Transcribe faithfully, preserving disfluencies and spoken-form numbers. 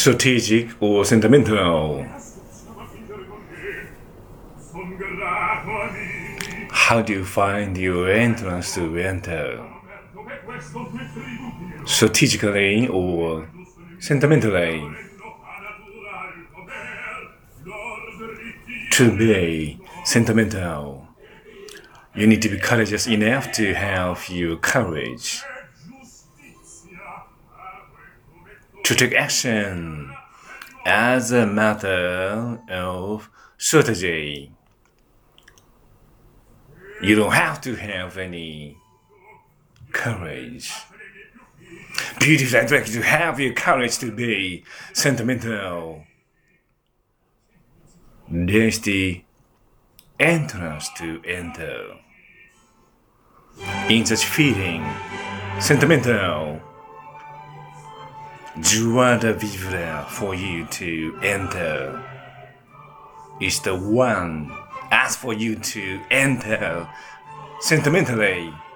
strategic or sentimental. How do you find your entrance to enter? Strategically or sentimentally? To be sentimental, you need to be courageous enough to have your courage to take action as a matter of strategy. You don't have to have any courage. Beautiful and like to have your courage to be sentimental. There's the entrance to enter. In such feeling, sentimental, joie de vivre for you to enter is the one as for you to enter sentimentally.